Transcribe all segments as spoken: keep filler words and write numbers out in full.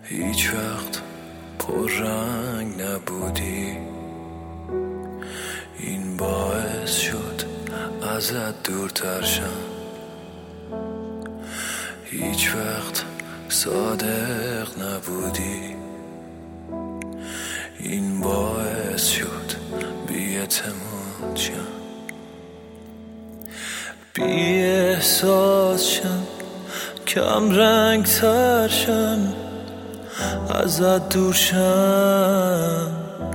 هیچ وقت پررنگ نبودی، این باعث شد ازت دورتر شم. هیچ وقت صادق نبودی، این باعث شد بی‌اعتماد شم. بی احساس شم، کم رنگ تر شم، ازت دور شم.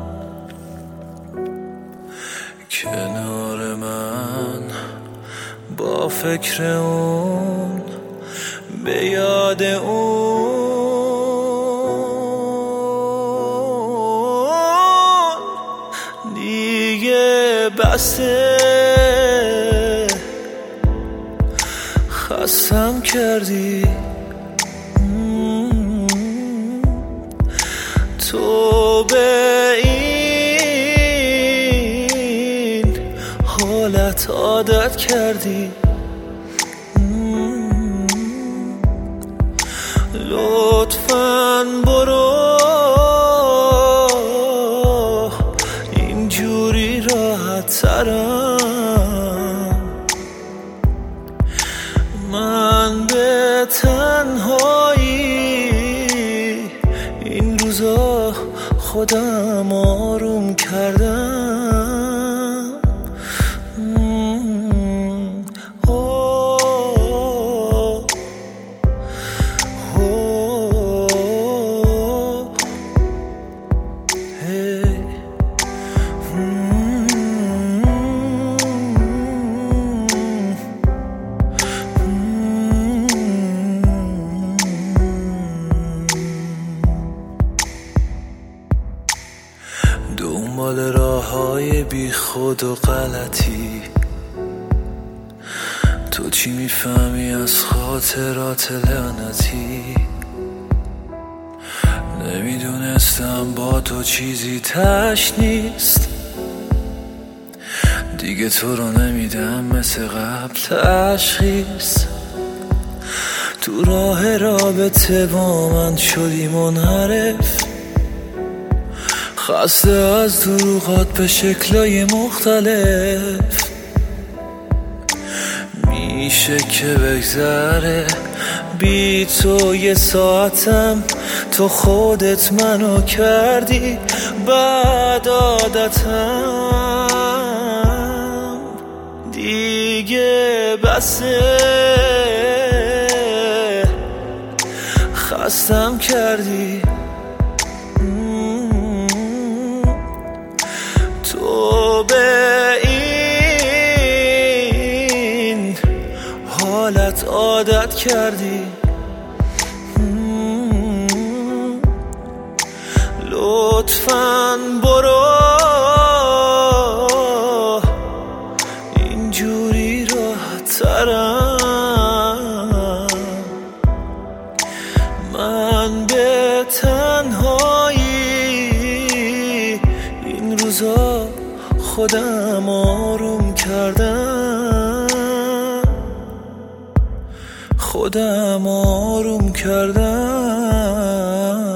کنار من با فکر اون، به یاد اون دیگه بسه. خستم کردی تو، به این حالت عادت کردی. لطفاً برو، اینجوری راحت ترم. من به تنهایی این روزا خودم آروم کردم. مم. اوه. اوه. هی. مم. دنبال راه‌های بی خود و غلطی، تو چی میفهمی از خاطرات لعنتی؟ نمیدونستم با تو چیزی تش نیست، دیگه تو رو نمیدم مثل قبل تشخیص. تو راه رابطه با من شدی منحرف، خسته از دروغات به شکلای مختلف. میشه که بگذره بی تو یه ساعتم، تو خودت منو کردی بعد عادتم. دیگه بسه، خستم کردی تو، به این حالت عادت کردی. لطفاً برو، اینجوری راحت ترم. من به تنهایی این روزا خودم آروم کردم، خودم آروم کردم.